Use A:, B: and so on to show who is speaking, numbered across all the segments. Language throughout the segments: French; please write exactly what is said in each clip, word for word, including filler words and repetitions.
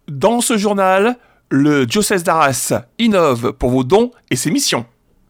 A: Dans ce journal, le diocèse d'Arras innove pour vos dons et ses missions.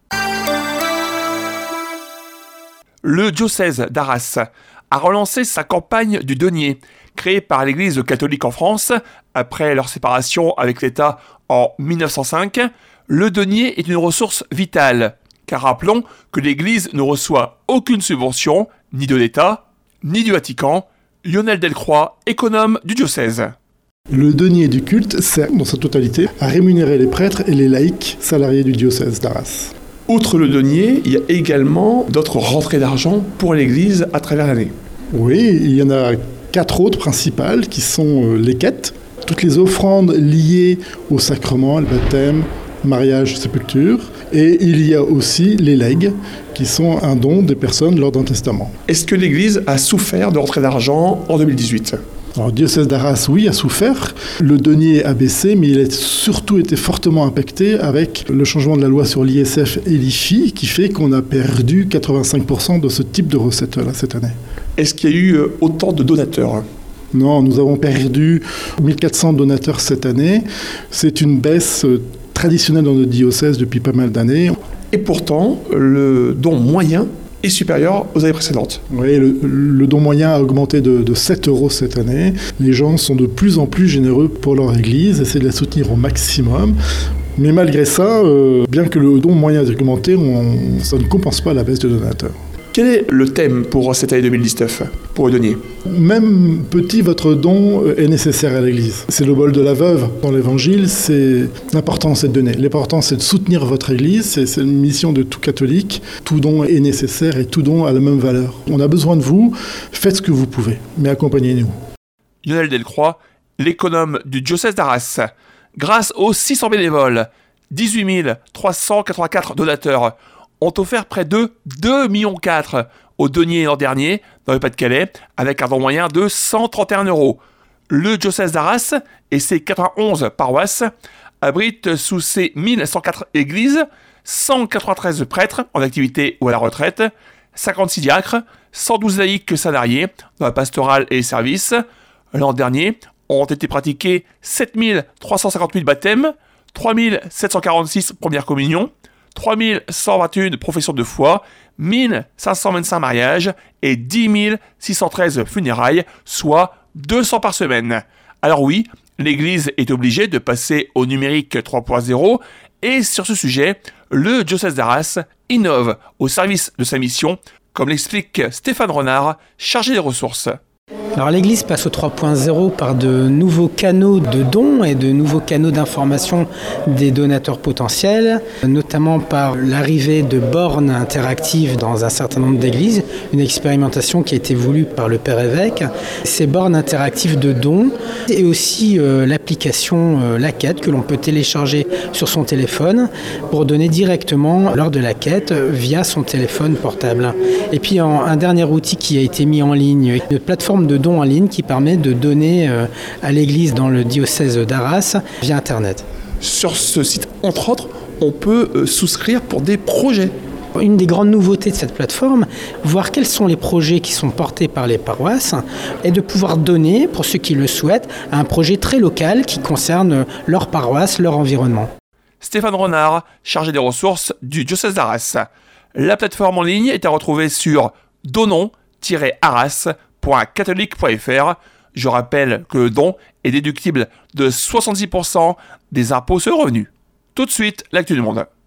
A: Le diocèse d'Arras a relancé sa campagne du denier, créée par l'Église catholique en France après leur séparation avec l'État en mille neuf cent cinq. Le denier est une ressource vitale, car rappelons que l'Église ne reçoit aucune subvention, ni de l'État, ni du Vatican. Lionel Delcroix, économe du diocèse.
B: Le denier du culte sert, dans sa totalité, à rémunérer les prêtres et les laïcs salariés du diocèse d'Arras.
A: Outre le denier, il y a également d'autres rentrées d'argent pour l'Église à travers l'année.
B: Oui, il y en a quatre autres principales qui sont les quêtes, toutes les offrandes liées au sacrement, le baptême, mariage, sépulture, et il y a aussi les legs, qui sont un don des personnes lors d'un testament.
A: Est-ce que l'Église a souffert de rentrées d'argent en deux mille dix-huit ?
B: Alors, le diocèse d'Arras, oui, a souffert. Le denier a baissé, mais il a surtout été fortement impacté avec le changement de la loi sur l'I S F et l'I F I, qui fait qu'on a perdu quatre-vingt-cinq pour cent de ce type de recettes-là cette année.
A: Est-ce qu'il y a eu autant de donateurs ?
B: Non, nous avons perdu mille quatre cents donateurs cette année. C'est une baisse traditionnelle dans notre diocèse depuis pas mal d'années.
A: Et pourtant, le don moyen est supérieur aux années précédentes.
B: Oui, le, le don moyen a augmenté de, de sept euros cette année. Les gens sont de plus en plus généreux pour leur église, essaient de la soutenir au maximum. Mais malgré ça, euh, bien que le don moyen ait augmenté, on, ça ne compense pas la baisse de donateurs.
A: Quel est le thème pour cette année deux mille dix-neuf, pour le denier ?
B: Même petit, votre don est nécessaire à l'Église. C'est le bol de la veuve dans l'Évangile, c'est l'important, c'est de donner. L'important, c'est de soutenir votre Église, c'est, c'est une mission de tout catholique. Tout don est nécessaire et tout don a la même valeur. On a besoin de vous, faites ce que vous pouvez, mais accompagnez-nous.
A: Lionel Delcroix, l'économe du diocèse d'Arras. Grâce aux six cents bénévoles, dix-huit mille trois cent quatre-vingt-quatre donateurs ont offert près de deux virgule quatre millions au denier l'an dernier dans le Pas-de-Calais, avec un don moyen de cent trente et un euros. Le diocèse d'Arras et ses quatre-vingt-onze paroisses abritent sous ses mille cent quatre églises cent quatre-vingt-treize prêtres en activité ou à la retraite, cinquante-six diacres, cent douze laïcs salariés dans la pastorale et les services. L'an dernier, ont été pratiqués sept mille trois cent cinquante-huit baptêmes, trois mille sept cent quarante-six premières communions, trois mille cent vingt et un professions de foi, mille cinq cent vingt-cinq mariages et dix mille six cent treize funérailles, soit deux cents par semaine. Alors oui, l'Église est obligée de passer au numérique trois point zéro et sur ce sujet, le diocèse d'Arras innove au service de sa mission, comme l'explique Stéphane Renard, chargé des ressources.
C: Alors l'Église passe au trois point zéro par de nouveaux canaux de dons et de nouveaux canaux d'information des donateurs potentiels, notamment par l'arrivée de bornes interactives dans un certain nombre d'églises, une expérimentation qui a été voulue par le Père Évêque. Ces bornes interactives de dons et aussi euh, l'application euh, La Quête que l'on peut télécharger sur son téléphone pour donner directement lors de la quête via son téléphone portable. Et puis en, un dernier outil qui a été mis en ligne, une plateforme de dons en ligne qui permet de donner euh, à l'Église dans le diocèse d'Arras via Internet.
A: Sur ce site, entre autres, on peut euh, souscrire pour des projets.
C: Une des grandes nouveautés de cette plateforme, voir quels sont les projets qui sont portés par les paroisses et de pouvoir donner, pour ceux qui le souhaitent, à un projet très local qui concerne leur paroisse, leur environnement.
A: Stéphane Renard, chargé des ressources du diocèse d'Arras. La plateforme en ligne est à retrouver sur donnons tiret arras point catholique point f r. Je rappelle que le don est déductible de soixante-dix pour cent des impôts sur le revenu. Tout de suite, l'actu du monde.